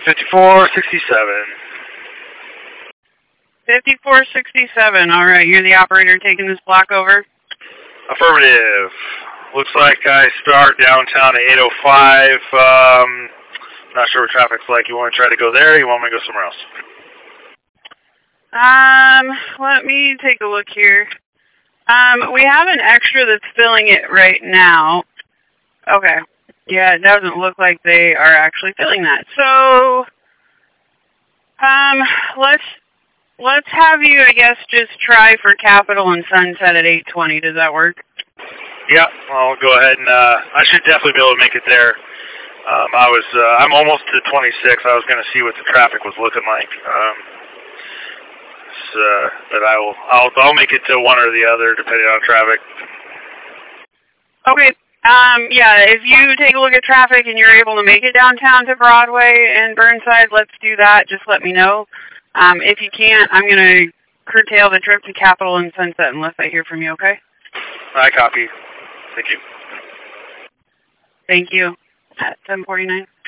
5467. 5467. All right, you're the operator taking this block over? Affirmative. Looks like I start downtown at 8:05. Not sure what traffic's like. You want to try to go there, or you want me to go somewhere else? Let me take a look here. We have an extra that's filling it right now. Okay. Yeah, it doesn't look like they are actually filling that. So, let's have you, I guess, just try for Capital and Sunset at 8:20. Does that work? Yeah, I'll go ahead and, I should definitely be able to make it there. I'm almost to 26. I was going to see what the traffic was looking like. But I'll make it to one or the other depending on traffic. Okay. Yeah, if you take a look at traffic and you're able to make it downtown to Broadway and Burnside, let's do that. Just let me know. If you can't, I'm going to curtail the trip to Capital and Sunset unless I hear from you, okay? I copy. Thank you. Thank you. At 7:49.